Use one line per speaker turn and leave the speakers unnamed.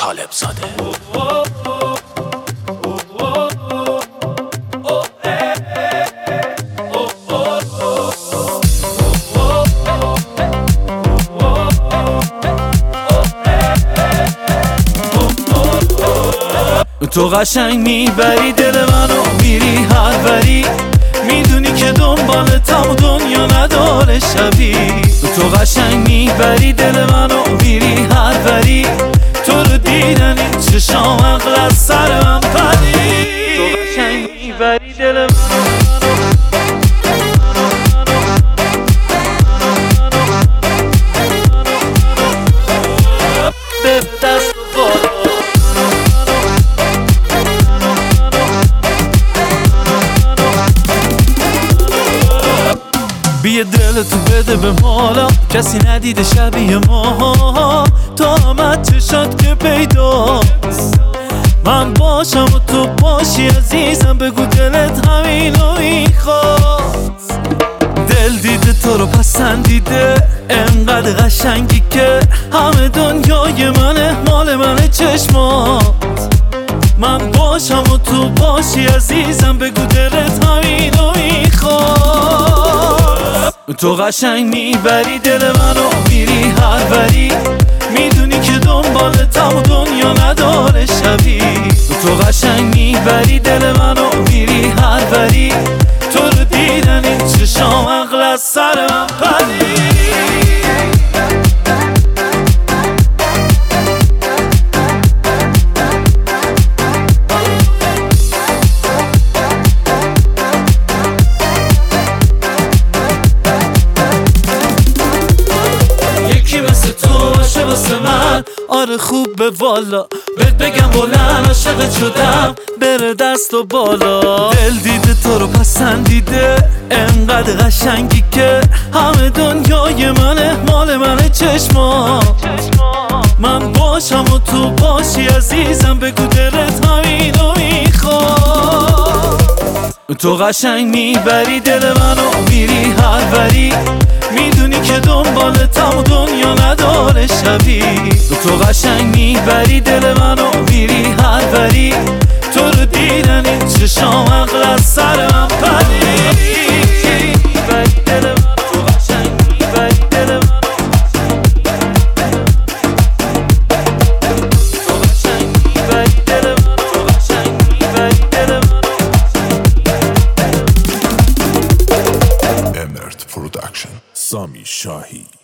طالب زاده.
تو قشنگ میبری دل منو، میری هر بری، میدونی که دنبالتم و دنیا نداره شبی. تو قشنگ میبری دل منو، میری هر بری، تو رو دیدن این چشام عقل از سر من پری. تو قشنگ میبری دل منو، به دست بالا بیه دلتو بده به مالا، کسی ندیده شبیه ما. تا آمد چشات که پیداست، من باشم و تو باشی عزیزم، بگو دلت همینو میخواست. دل دیده تو رو پسندیده، انقدر قشنگی که همه دنیای منه، مال منه چشمات. من باشم و تو باشی عزیزم، بگو دلت همینو میخواد. تو قشنگ میبری دل منو، میری هر بری، میدونی که دنبالتم و دنیا نداره شبی. تو قشنگ میبری دل منو، میری هر بری، تو رو دیدن این چشام عقل از سر من پری. آره خوب به والا، بهت بگم بلند عاشقت شدم، بره دست و بالا. دل دیده تو رو پسندیده، انقدر قشنگی که همه دنیای منه، مال منه چشمات. من باشم و تو باشی عزیزم، بگو دلت همینو میخواد. تو قشنگ میبری دل منو، میری هر بری، میدونی که دنبالتم و دنیا نداره شبی. تو قشنگ میبری دل منو، میری هر بری، تو رو دیدن این چشام عقل از سر من پری. میبری دل منو، تو قشنگ میبری دل منو، تو قشنگ میبری دل منو، تو قشنگ میبری دل منو.
امرت پروداکشن، سامی شاهی.